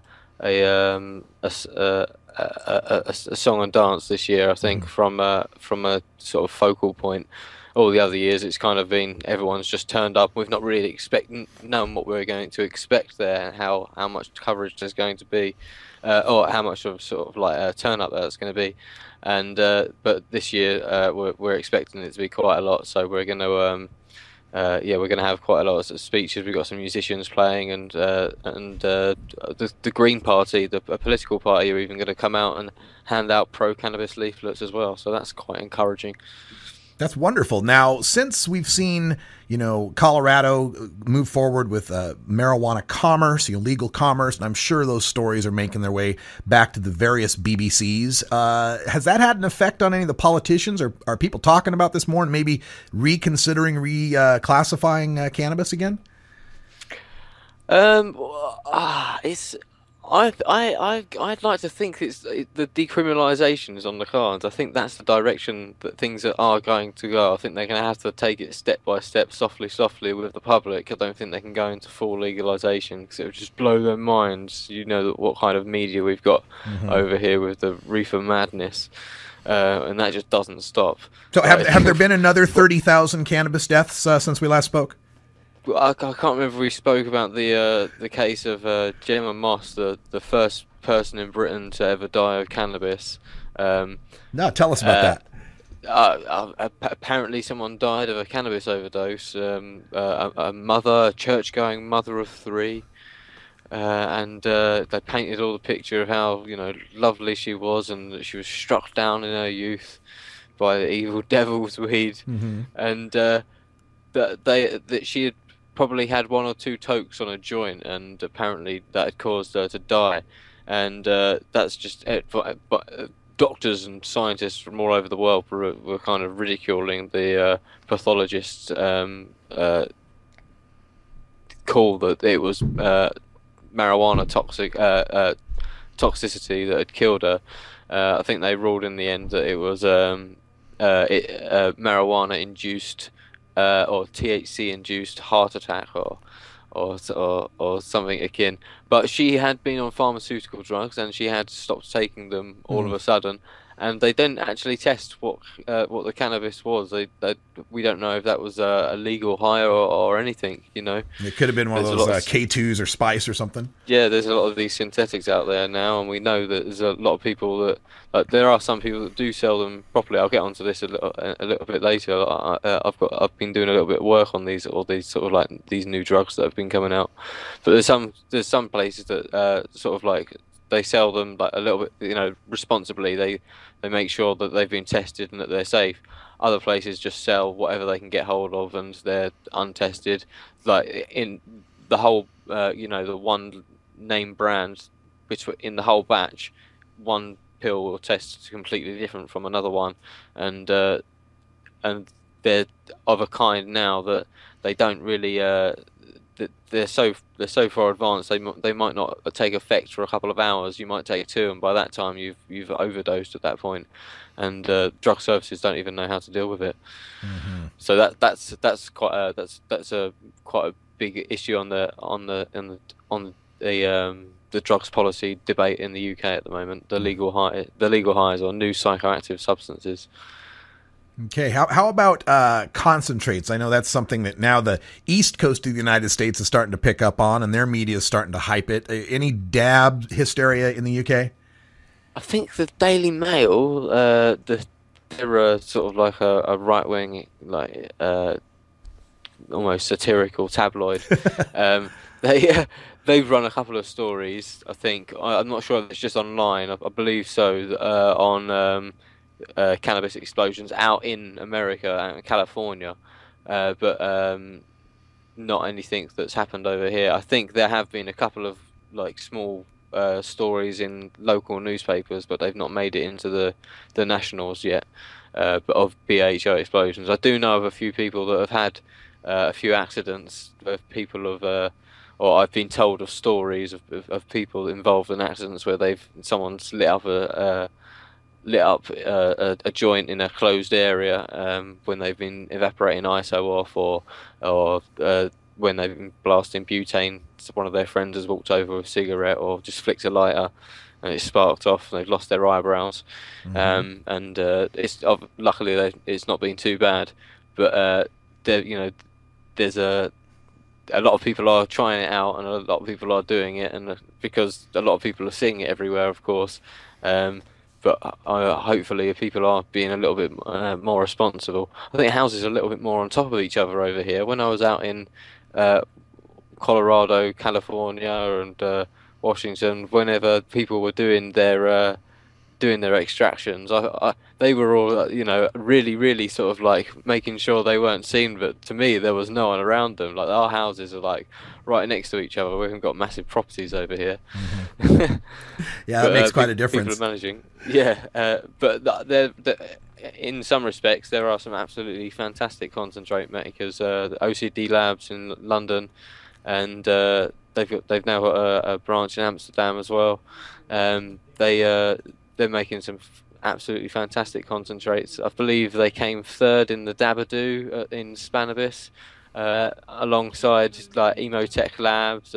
song and dance this year, I think, from a sort of focal point. All the other years it's kind of been everyone's just turned up. We've not really known what we're going to expect there, and how much coverage there's going to be, or how much of sort of like a turn up that's going to be. And but this year we're expecting it to be quite a lot, so we're going to we're going to have quite a lot of speeches. We've got some musicians playing, and the Green Party, a political party, are even going to come out and hand out pro-cannabis leaflets as well. So that's quite encouraging.
That's wonderful. Now, since we've seen, Colorado move forward with marijuana commerce, legal commerce, and I'm sure those stories are making their way back to the various BBCs. Has that had an effect on any of the politicians, or are people talking about this more and maybe reconsidering reclassifying cannabis again?
I'd like to think the decriminalisation is on the cards. I think that's the direction that things are going to go. I think they're going to have to take it step by step, softly with the public. I don't think they can go into full legalisation because it would just blow their minds. What kind of media we've got over here with the reefer madness. And that just doesn't stop.
So have there been another 30,000 cannabis deaths since we last spoke?
I can't remember if we spoke about the case of Gemma Moss, the first person in Britain to ever die of cannabis.
No, tell us about
that. Apparently someone died of a cannabis overdose. A church-going mother of 3. And they painted all the picture of how lovely she was, and that she was struck down in her youth by the evil devil's weed, and that she had probably had 1 or 2 tokes on a joint, and apparently that had caused her to die. And that's just it. But doctors and scientists from all over the world were kind of ridiculing the pathologist's call that it was marijuana toxicity that had killed her. I think they ruled in the end that it was marijuana induced or THC induced heart attack or something akin. But she had been on pharmaceutical drugs, and she had stopped taking them all of a sudden. And they didn't actually test what the cannabis was. We don't know if that was a legal high or anything. It
could have been one of those K2s or Spice or something.
Yeah, there's a lot of these synthetics out there now, and we know that there's a lot of people that there are some people that do sell them properly. I'll get onto this a little bit later. I've been doing a little bit of work on these sort of like these new drugs that have been coming out. But there's some places that sort of like they sell them like a little bit, responsibly. They make sure that they've been tested and that they're safe. Other places just sell whatever they can get hold of, and they're untested. Like in the whole, the one name brand, in the whole batch, one pill will test completely different from another one, and they're of a kind now that they don't really. They're so far advanced. They might not take effect for a couple of hours. You might take 2, and by that time you've overdosed at that point, and drug services don't even know how to deal with it. So that's quite a big issue on the drugs policy debate in the UK at the moment. The legal highs on new psychoactive substances.
Okay, how about concentrates? I know that's something that now the East Coast of the United States is starting to pick up on, and their media is starting to hype it. Any dab hysteria in the UK?
I think the Daily Mail, they're sort of like a right-wing, like almost satirical tabloid. They've run a couple of stories. I think I'm not sure if it's just online. I believe so. On cannabis explosions out in America, out in California, but not anything that's happened over here. I think there have been a couple of like small stories in local newspapers, but they've not made it into the nationals yet. But of BHO explosions, I do know of a few people that have had a few accidents. Of people or I've been told of stories of people involved in accidents where someone's lit up a joint in a closed area when they've been evaporating ISO off, or when they've been blasting butane. So one of their friends has walked over with a cigarette or just flicked a lighter and it's sparked off and they've lost their eyebrows. And it's luckily it's not been too bad, but there's a lot of people are trying it out and a lot of people are doing it, and because a lot of people are seeing it everywhere, of course. But hopefully people are being a little bit more responsible. I think houses are a little bit more on top of each other over here. When I was out in Colorado, California, and Washington, whenever people were doing their extractions, they were all really, really sort of like making sure they weren't seen. But to me, there was no one around them. Like our houses are like right next to each other. We've got massive properties over here.
Yeah, that makes quite a difference.
People are managing. Yeah, but in some respects, there are some absolutely fantastic concentrate makers. The OCD Labs in London, and they've now got a branch in Amsterdam as well. They're making some absolutely fantastic concentrates. I believe they came third in the Dabadoo in Spannabis, alongside like Emotech Labs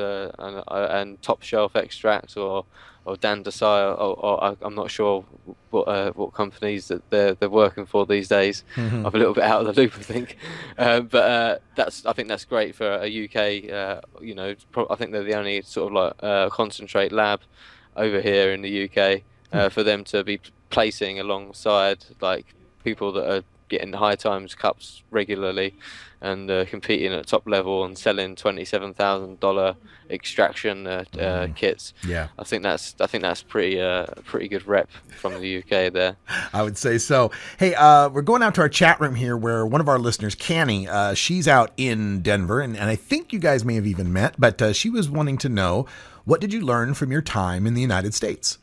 and Top Shelf Extracts or Dandasai, or I'm not sure what companies that they're working for these days. I'm a little bit out of the loop, I think, but I think that's great for a UK. I think they're the only sort of like concentrate lab over here in the UK. For them to be placing alongside like people that are getting high times cups regularly and competing at top level and selling $27,000 extraction kits.
Yeah,
I think that's pretty good rep from the UK there.
I would say so. Hey, we're going out to our chat room here where one of our listeners, Canny, she's out in Denver, and I think you guys may have even met, but she was wanting to know, what did you learn from your time in the United States?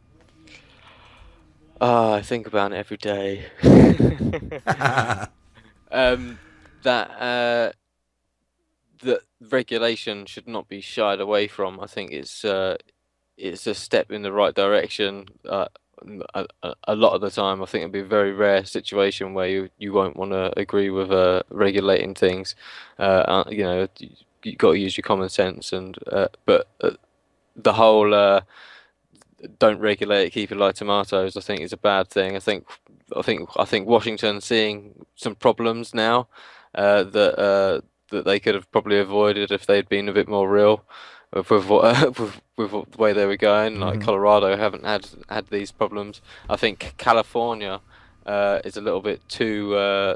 I think about it every day. That regulation should not be shied away from. I think it's a step in the right direction. A lot of the time, I think it'll be a very rare situation where you won't want to agree with regulating things. You got to use your common sense, but the whole don't regulate it, keep it like tomatoes, I think is a bad thing. I think Washington seeing some problems now that they could have probably avoided if they'd been a bit more real with the way they were going. Like Colorado haven't had these problems. I think California is a little bit too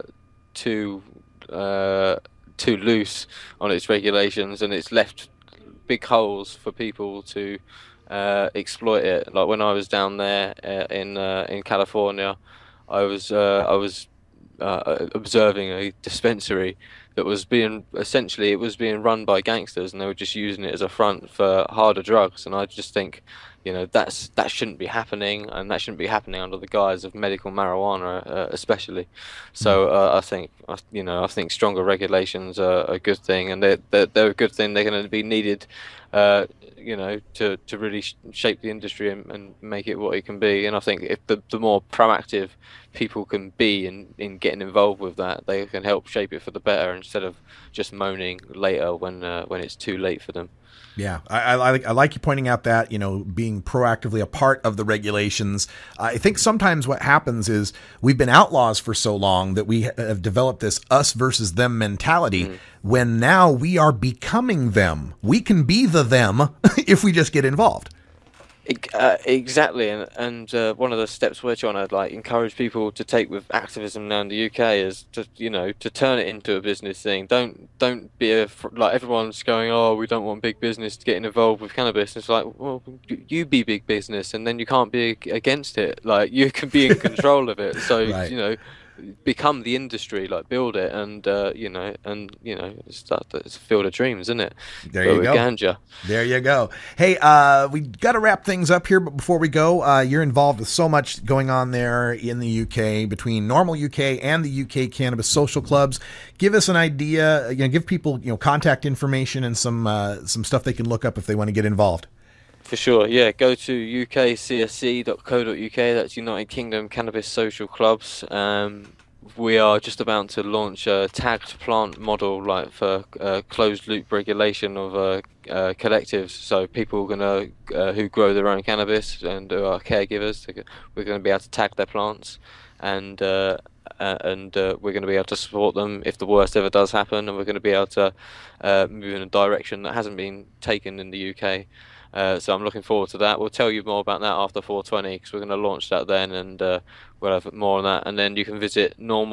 loose on its regulations, and it's left big holes for people to exploit it. Like when I was down there in California, I was observing a dispensary that was being run by gangsters, and they were just using it as a front for harder drugs. And I just think, that shouldn't be happening, and that shouldn't be happening under the guise of medical marijuana, especially. So I think stronger regulations are a good thing, and they're a good thing. They're going to be needed, to really shape the industry and make it what it can be. And I think if the more proactive people can be in getting involved with that, they can help shape it for the better and instead of just moaning later when it's too late for them.
Yeah, I like you pointing out that, being proactively a part of the regulations. I think sometimes what happens is we've been outlaws for so long that we have developed this us versus them mentality, when now we are becoming them. We can be the them if we just get involved.
Exactly, and one of the steps we're trying to encourage people to take with activism now in the UK is to turn it into a business thing. Don't be everyone's going, oh, we don't want big business getting involved with cannabis. It's like, well, you be big business, and then you can't be against it. You can be in control of it. So right. Become the industry, build it, and it's a field of dreams, isn't it?
There you go.
Ganja.
There you go. Hey, we got to wrap things up here, but before we go, you're involved with so much going on there in the UK between Normal UK and the UK Cannabis Social Clubs. Give us an idea. Give people contact information and some stuff they can look up if they want to get involved.
For sure, yeah. Go to ukcsc.co.uk. That's United Kingdom Cannabis Social Clubs. We are just about to launch a tagged plant model, for closed loop regulation of collectives. So people are gonna who grow their own cannabis and who are caregivers, we're going to be able to tag their plants, and we're going to be able to support them if the worst ever does happen, and we're going to be able to move in a direction that hasn't been taken in the UK. So I'm looking forward to that. We'll tell you more about that after 420, because we're going to launch that then, and we'll have more on that. And then you can visit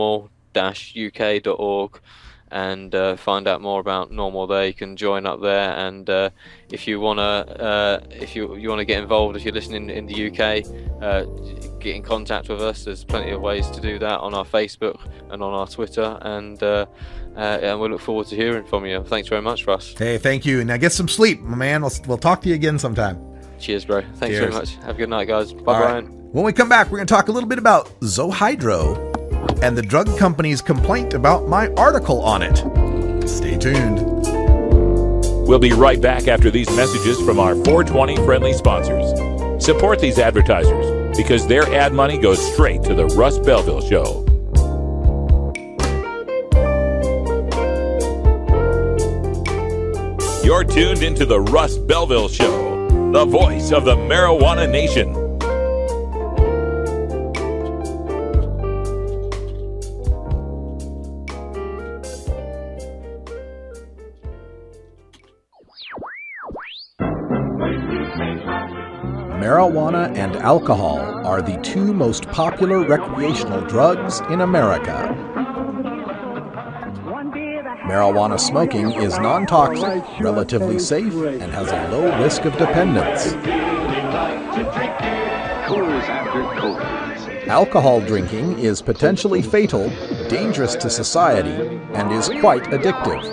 normal-uk.org and find out more about Normal there. You can join up there, and if you wanna get involved, if you're listening in the UK, get in contact with us. There's plenty of ways to do that on our Facebook and on our Twitter, and we look forward to hearing from you. Thanks very much, Russ.
Hey, thank you. Now get some sleep, my man. We'll talk to you again sometime.
Cheers, bro. Thanks very much. Have a good night, guys. Bye, Brian.
Right. When we come back, we're going to talk a little bit about Zohydro and the drug company's complaint about my article on it. Stay tuned.
We'll be right back after these messages from our 420 friendly sponsors. Support these advertisers because their ad money goes straight to the Russ Belville Show. You're tuned into the Russ Belville Show, the voice of the marijuana nation.
Marijuana and alcohol are the two most popular recreational drugs in America. Marijuana smoking is non-toxic, relatively safe, and has a low risk of dependence. Alcohol drinking is potentially fatal, dangerous to society, and is quite addictive.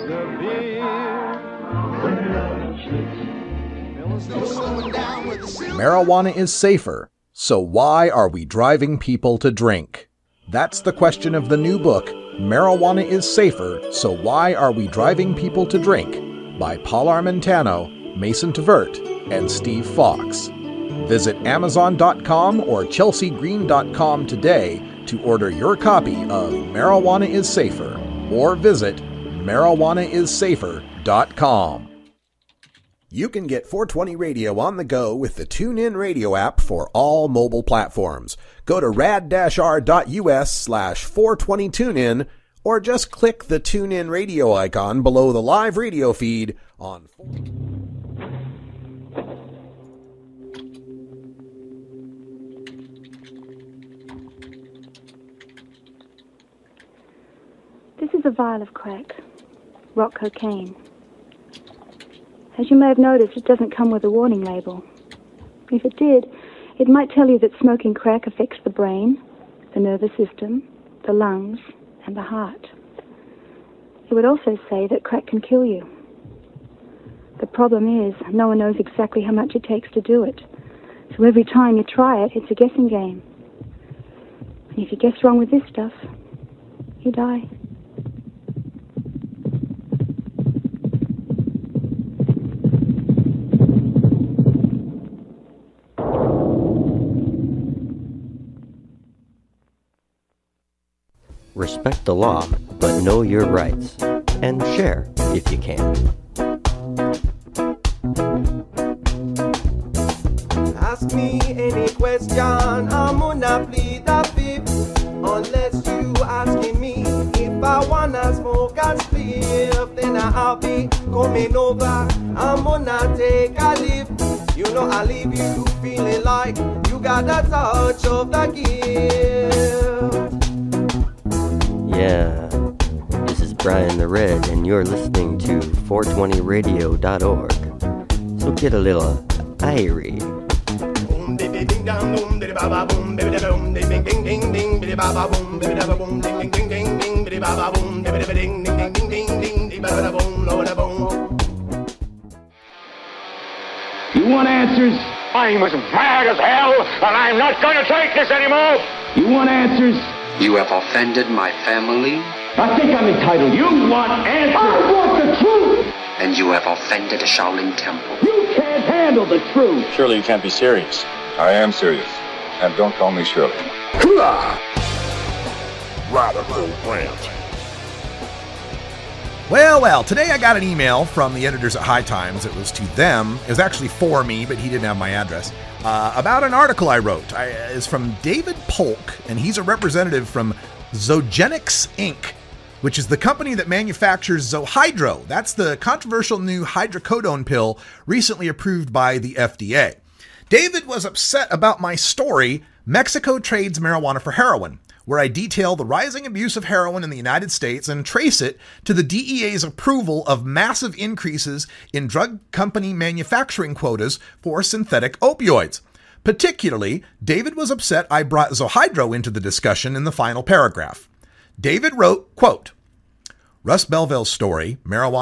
Marijuana is safer, so why are we driving people to drink? That's the question of the new book, Marijuana is Safer, So Why Are We Driving People to Drink? By Paul Armentano, Mason Tvert, and Steve Fox. Visit Amazon.com or ChelseaGreen.com today to order your copy of Marijuana is Safer, or visit marijuanaissafer.com. You can get 420 Radio on the go with the TuneIn Radio app for all mobile platforms. Go to rad-r.us/420tunein or just click the TuneIn Radio icon below the live radio feed on.
This is a vial of crack, rock cocaine. As you may have noticed, it doesn't come with a warning label. If it did, it might tell you that smoking crack affects the brain, the nervous system, the lungs, and the heart. It would also say that crack can kill you. The problem is, no one knows exactly how much it takes to do it. So every time you try it, it's a guessing game. And if you guess wrong with this stuff, you die.
Respect the law, but know your rights.
and share if you can.
Ask me any question, I'm gonna plead the fifth. Unless you asking me if I wanna smoke a spliff, then I'll be coming over. I'm gonna take a lift. You know I leave you feeling like you got a touch of the gift.
Yeah, this is Brian the Red, and you're listening to 420radio.org. So get a little irie.
You want answers? I'm as mad as hell, and I'm not going to take this anymore. You want answers?
You have offended my family.
I think I'm entitled. You want answers? I want the truth.
And you have offended a Shaolin temple.
You can't handle the truth.
Surely you can't be serious.
I am serious. And don't call me Shirley.
Radical Rant.
Well, today I got an email from the editors at High Times. It was to them. It was actually for me, but he didn't have my address. About an article I wrote. It's from David Polk, and he's a representative from Zogenix Inc., which is the company that manufactures Zohydro. That's the controversial new hydrocodone pill recently approved by the FDA. David was upset about my story, Mexico Trades Marijuana for Heroin, where I detail the rising abuse of heroin in the United States and trace it to the DEA's approval of massive increases in drug company manufacturing quotas for synthetic opioids. Particularly, David was upset I brought Zohydro into the discussion in the final paragraph. David wrote, quote, Russ Belville's story,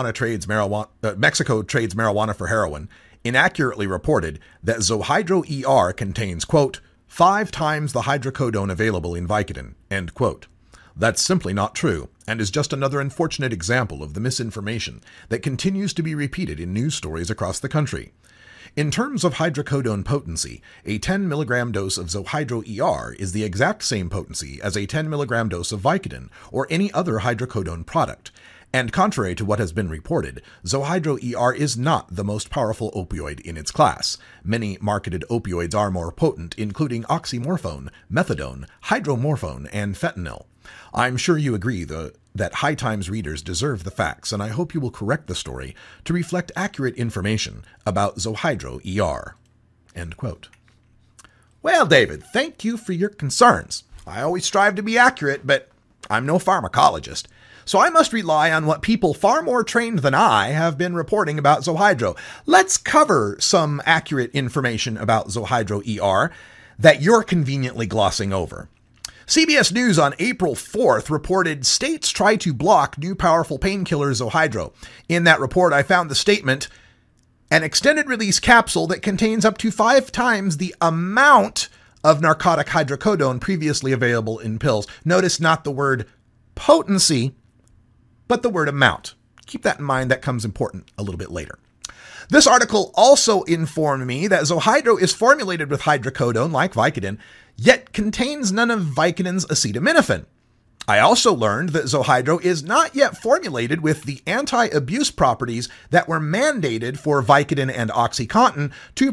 Mexico Trades Marijuana for Heroin, inaccurately reported that Zohydro ER contains, quote, 5 times the hydrocodone available in Vicodin, end quote. That's simply not true, and is just another unfortunate example of the misinformation that continues to be repeated in news stories across the country. In terms of hydrocodone potency, a 10 milligram dose of Zohydro ER is the exact same potency as a 10 milligram dose of Vicodin or any other hydrocodone product. And contrary to what has been reported, Zohydro ER is not the most powerful opioid in its class. Many marketed opioids are more potent, including oxymorphone, methadone, hydromorphone, and fentanyl. I'm sure you agree that High Times readers deserve the facts, and I hope you will correct the story to reflect accurate information about Zohydro ER. End quote. Well, David, thank you for your concerns. I always strive to be accurate, but I'm no pharmacologist. So I must rely on what people far more trained than I have been reporting about Zohydro. Let's cover some accurate information about Zohydro ER that you're conveniently glossing over. CBS News on April 4th reported states try to block new powerful painkiller Zohydro. In that report, I found the statement, an extended-release capsule that contains up to 5 times the amount of narcotic hydrocodone previously available in pills. Notice not the word potency, but the word amount. Keep that in mind. That comes important a little bit later. This article also informed me that Zohydro is formulated with hydrocodone like Vicodin, yet contains none of Vicodin's acetaminophen. I also learned that Zohydro is not yet formulated with the anti-abuse properties that were mandated for Vicodin and OxyContin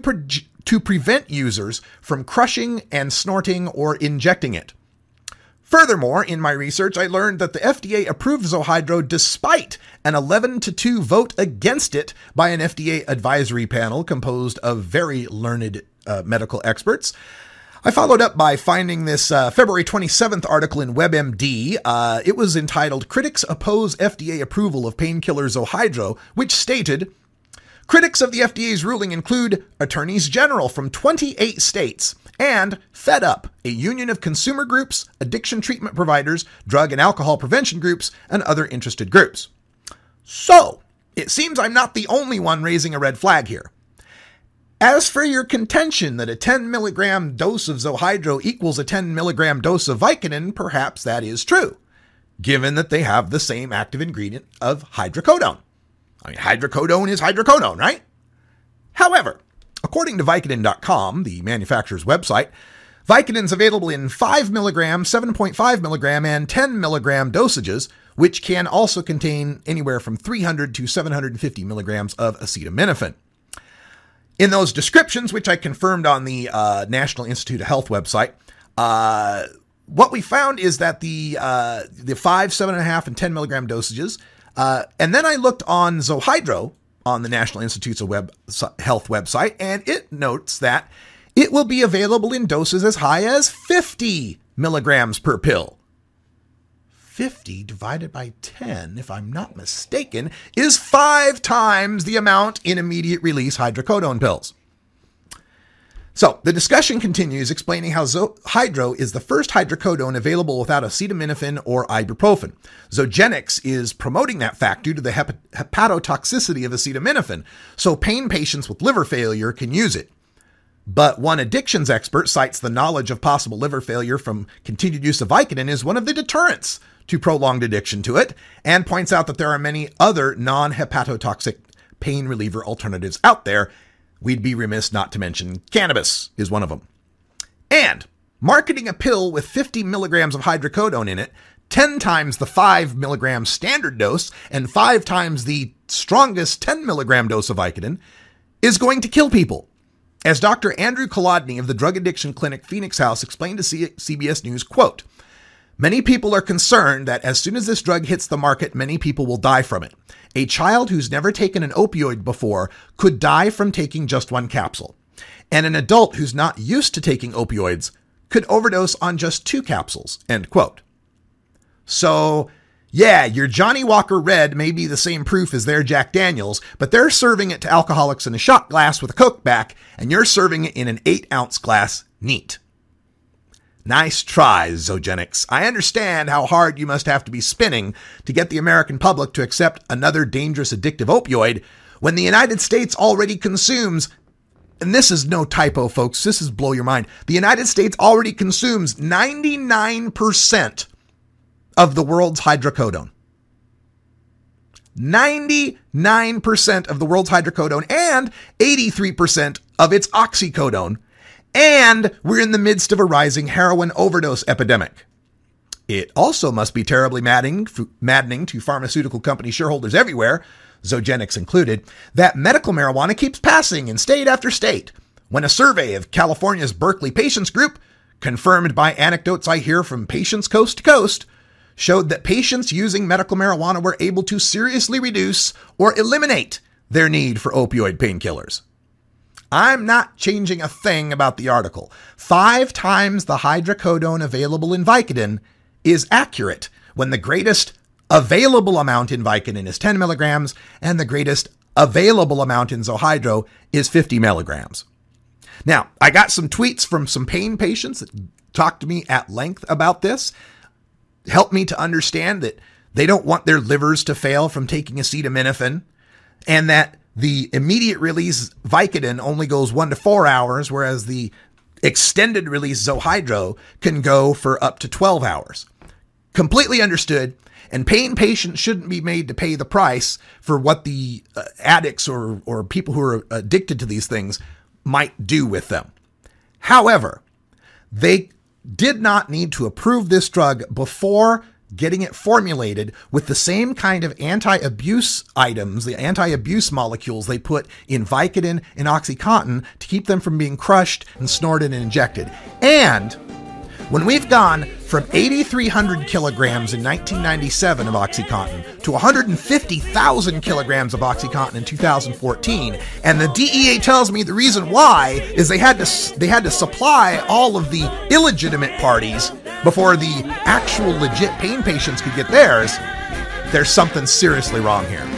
to prevent users from crushing and snorting or injecting it. Furthermore, in my research, I learned that the FDA approved Zohydro despite an 11-2 vote against it by an FDA advisory panel composed of very learned medical experts. I followed up by finding this February 27th article in WebMD. It was entitled, Critics Oppose FDA Approval of Painkiller Zohydro, which stated, critics of the FDA's ruling include attorneys general from 28 states and Fed Up, a union of consumer groups, addiction treatment providers, drug and alcohol prevention groups, and other interested groups. So, it seems I'm not the only one raising a red flag here. As for your contention that a 10 milligram dose of Zohydro equals a 10 milligram dose of Vicodin, perhaps that is true, given that they have the same active ingredient of hydrocodone. I mean, hydrocodone is hydrocodone, right? However, according to Vicodin.com, the manufacturer's website, Vicodin is available in 5 milligram, 7.5 milligram, and 10 milligram dosages, which can also contain anywhere from 300 to 750 milligrams of acetaminophen. In those descriptions, which I confirmed on the National Institute of Health website, what we found is that the 5, 7.5, and 10 milligram dosages, and then I looked on Zohydro on the National Institutes of Health website, and it notes that it will be available in doses as high as 50 milligrams per pill. 50 divided by 10, if I'm not mistaken, is 5 times the amount in immediate release hydrocodone pills. So the discussion continues, explaining how Zohydro is the first hydrocodone available without acetaminophen or ibuprofen. Zogenix is promoting that fact due to the hepatotoxicity of acetaminophen, so pain patients with liver failure can use it. But one addictions expert cites the knowledge of possible liver failure from continued use of Vicodin as one of the deterrents to prolonged addiction to it, and points out that there are many other non-hepatotoxic pain reliever alternatives out there. We'd be remiss not to mention cannabis is one of them. And marketing a pill with 50 milligrams of hydrocodone in it, 10 times the 5 milligram standard dose and 5 times the strongest 10 milligram dose of Vicodin, is going to kill people. As Dr. Andrew Kolodny of the Drug Addiction Clinic Phoenix House explained to CBS News, quote, "Many people are concerned that as soon as this drug hits the market, many people will die from it. A child who's never taken an opioid before could die from taking just one capsule. And an adult who's not used to taking opioids could overdose on just 2 capsules, end quote. So, yeah, your Johnny Walker Red may be the same proof as their Jack Daniels, but they're serving it to alcoholics in a shot glass with a Coke back, and you're serving it in an 8-ounce glass neat. Nice try, Zogenix. I understand how hard you must have to be spinning to get the American public to accept another dangerous addictive opioid when the United States already consumes, and this is no typo, folks, this is blow your mind, the United States already consumes 99% of the world's hydrocodone. 99% of the world's hydrocodone and 83% of its oxycodone. And we're in the midst of a rising heroin overdose epidemic. It also must be terribly maddening to pharmaceutical company shareholders everywhere, Zogenix included, that medical marijuana keeps passing in state after state, when a survey of California's Berkeley Patients Group, confirmed by anecdotes I hear from patients coast to coast, showed that patients using medical marijuana were able to seriously reduce or eliminate their need for opioid painkillers. I'm not changing a thing about the article. 5 times the hydrocodone available in Vicodin is accurate when the greatest available amount in Vicodin is 10 milligrams and the greatest available amount in Zohydro is 50 milligrams. Now, I got some tweets from some pain patients that talked to me at length about this, helped me to understand that they don't want their livers to fail from taking acetaminophen, and that the immediate release Vicodin only goes 1 to 4 hours, whereas the extended release Zohydro can go for up to 12 hours. Completely understood, and pain patients shouldn't be made to pay the price for what the addicts or people who are addicted to these things might do with them. However, they did not need to approve this drug before getting it formulated with the same kind of anti-abuse items, the anti-abuse molecules they put in Vicodin and OxyContin to keep them from being crushed and snorted and injected. And when we've gone from 8,300 kilograms in 1997 of OxyContin to 150,000 kilograms of OxyContin in 2014, and the DEA tells me the reason why is they had to supply all of the illegitimate parties before the actual legit pain patients could get theirs, there's something seriously wrong here.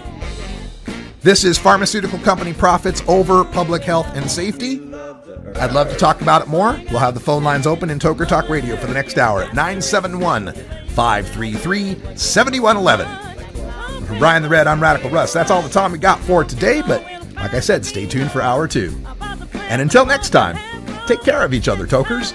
This is pharmaceutical company profits over public health and safety. I'd love to talk about it more. We'll have the phone lines open in Toker Talk Radio for the next hour at 971-533-7111. For Brian the Red, I'm Radical Russ. That's all the time we got for today, but like I said, stay tuned for hour 2. And until next time, take care of each other, Tokers.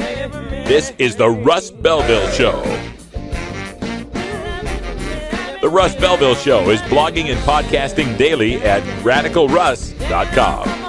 This is the Russ Belville Show. The Russ Belville Show is blogging and podcasting daily at radicalruss.com.